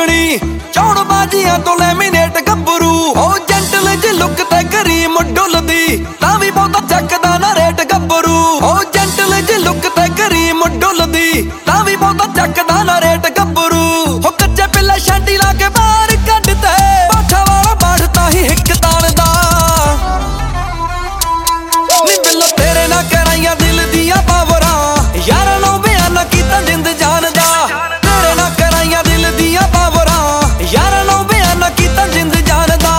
ਮੰਗਣੀ ਚੌੜ ਬਾਜੀਆਂ ਤੋਂ ਲੈਮੀਨੇਟ ਗੱਭਰੂ ਹੋ ਜੈਂਟਲ ਜਿਹੀ ਲੁੱਕ ਤੇ ਕਰੀਮ ਡੁੱਲਦੀ ਤਾਂ ਵੀ ਬਹੁਤਾ ਚੱਕਦਾ ਨਾ ਰੇਟ ਗੱਭਰੂ ਹੋ ਜੈਂਟਲ ਜਿਹੀ ਲੁੱਕ ਤੇ ਕਰੀਮ ਡੁੱਲਦੀ ਤਾਂ ਵੀ ਬਹੁਤਾ ਚੱਕਦਾ ਨਾ ਰੇਟ ਗੱਭਰੂ ਹੋ ਕੱਚੇ ਪਿੱਲੇ ਛਾਂਟੀ ਲਾ ਕੇ ਬਾਹਰ ਕੱਢ ਤੇ ਬਾਠਾ ਵਾਲਾ ਬਾਠਤਾ ਹੀ ਹਿੱਕ ਤਾਣਦਾ ਨੀ ਬਿੱਲੋ ਤੇਰੇ ਨਾਲ ਕਰਾਈਆਂ ਦਿਲ ਦੀਆਂ ਪਾਵਰਾਂ ਯਾਰਾਂ ਨੂੰ ਬਿਆਨ ਕੀਤਾ ਜਿੰਦ ਜਾਨ ਦਾ ਤੇਰੇ ਨਾਲ ਕਰਾਈਆਂ ਦਿਲ ਦੀਆਂ ਪਾਵਰਾਂ ਯਾਰਾਂ ਨੂੰ ਬਿਆਨ ਕੀਤਾ ਜਿੰਦ ਜਾਨ ਦਾ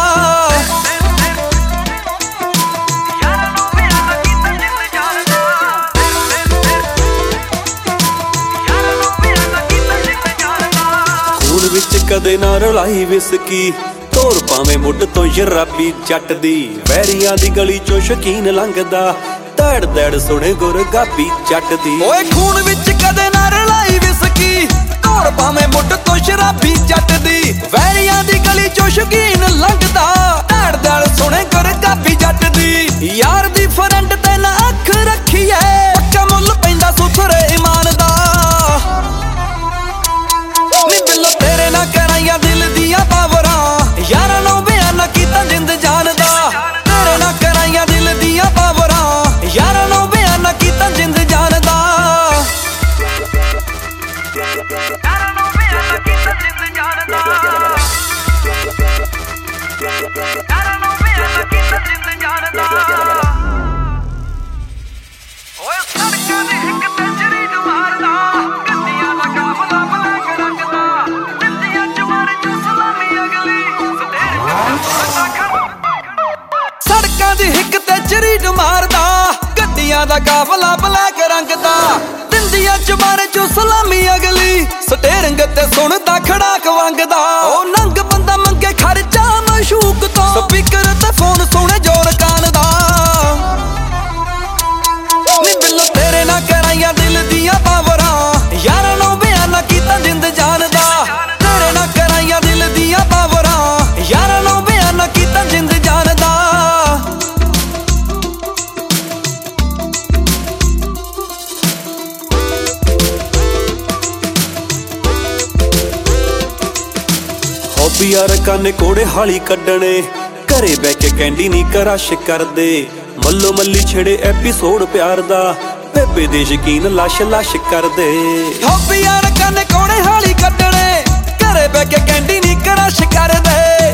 ਖੂਨ ਵਿੱਚ ਕਦੇ ਨਾ ਰਲਾਈ ਵਿਸਕੀ ਤੋਰ ਭਾਵੇਂ ਮੁੱਢ ਤੋਂ ਸ਼ਰਾਬੀ ਜੱਟ ਦੀ ਵੈਰੀਆਂ ਦੀ ਗਲੀ ਚੋਂ ਸ਼ਕੀਨ ਲੰਘਦਾ ਧੜ ਧੜ ਸੁਣੇ ਗੁਰਗਾਬੀ ਜੱਟ ਦੀ ਓਏ ਖੂਨ ਵਿੱਚ ਕਦੇ ਨਾ ਰਲਾਈ ਵਿਸਕੀ ਤੋਰ ਭਾਵੇਂ ਮੁੱਢ ਤੋਂ ਸ਼ਰਾਬੀ ਜੱਟ ਦੀ ਵੈਰੀਆਂ ਦੀ ਗਲੀ ਚੋਂ ਸ਼ਕੀਨ ਲੰਘਦਾ ਧੜ ਧੜ ਸੁਣੇ ਗੁਰਗਾਬੀ ਜੱਟ ਦੀ ਯਾਰ ਦੀ ਫਰੈਂਡ ਤੇ ਨਾ ਅੱਖ ਰੱਖੀਏ ਪੱਕਾ ਮੁੱਲ ਪੈਂਦਾ ਸੁਥਰੇ ਇਮਾਨ ਦਾ ਨੀ ਬਿੱਲੋ ਤੇਰੇ ਨਾਲ ਕਰਾਈਆਂ ਦਿਲ ਦੀਆਂ ਪਾਵਰਾਂ ਯਾਰਾਂ ਨੂੰ ਬਿਆਨ ਕੀਤਾ ਜਿੰਦ ਜਾਨ ਦਾ ਤੇਰੇ ਨਾਲ ਕਰਾਈਆਂ ਦਿਲ ਦੀਆਂ ਪਾਵਰਾਂ ਯਾਰਾਂ ਨੂੰ ਬਿਆਨ ਕੀਤਾ ਜਿੰਦ ਜਾਨ ਦਾ ਯਾਰਾਂ ਨੂੰ ਬਿਆਨ ਕੀਤਾ ਜਿੰਦ ਜਾਨ ਦਾ ਯਾਰਾਂ ਨੂੰ ਬਿਆਨ ਕੀਤਾ ਜਿੰਦ ਜਾਨ ਦਾ ਓਏ ਸੜਕਾਂ ਦੇ ਹਿੱਕ ਤੇ ਚਰੀਟ ਮਾਰਦਾ ਗੱਡੀਆਂ ਦਾ ਕਾਫਲਾ ਬਲੈਕ ਰੰਗਦਾ ਦਿੱਤੀਆਂ ਚਮਾਰ ਚ ਸਲਾਮੀ ਅਗਲੀ ਸੜਕਾਂ ਦੀ ਹਿੱਕ ਤੇ ਚਰੀਟ ਮਾਰਦਾ ਗੱਡੀਆਂ ਦਾ ਕਾਫਲਾ ਬਲੈਕ ਰੰਗ ਦਾ ਦਿੰਦੀਆਂ ਚਮਾਰੇ ਚੋਂ ਸਲਾਮੀ ਅਗਲੀ ਸਟੇਰਿੰਗ ਤੇ ਸੁਣਦਾ ਖੜਾਕ ਵੰਗਦਾ ਉਹ ਨੰਗ ਬੰਦਾ ਮੰਗੇ ਖਰਚਾ ਮਸ਼ੂਕ ਤੋਂ ਸਪੀਕਰ ਤੇ ਫੋਨ ਸੁਣੇ ਜੋਰ ਕਾਨ ਦਾ ਨੀ ਬਿੱਲੋ ਤੇਰੇ ਨਾਲ ਕਰਾਈਆਂ ਦਿਲ ਦੀਆਂ ਪਾਵਰਾਂ ਯਾਰਾਂ ਨੂੰ ਬਿਆਨ ਕੀਤਾ ਜਿੰਦ ਜਾਨ ਦਾ ਤੇਰੇ ਨਾਲ ਕਰਾਈਆਂ ਦਿਲ ਦੀਆਂ ਪਾਵਰਾਂ ਯਾਰਾਂ ਨੂੰ ਬਿਆਨ ਕੀਤਾ ਜਿੰਦ ਜਾਨ ਦਾ ਹੌਬੀ ਯਾਰ ਕੰਨ ਕੋੜੇ ਹਾਲੀ ਕੱਢਣੇ ਘਰੇ ਬਹਿ ਕੇ ਕੈਂਡੀ ਨੀ ਕਰਸ਼ ਕਰਦੇ ਮੱਲੋ ਮੱਲੀ ਛੇੜੇ ਐਪੀਸੋਡ ਪਿਆਰ ਦਾ ਬੇਬੇ ਦੇ ਸ਼ਕੀਨ ਲਾਸ਼ ਲਾਸ਼ ਕਰਦੇ ਹੌਬੀ ਯਾਰ ਕੰਨ ਕੋੜੇ ਹਾਲੀ ਕੱਢਣੇ ਘਰੇ ਬਹਿ ਕੇ ਕੈਂਡੀ ਨੀ ਕਰਸ਼ ਕਰਦੇ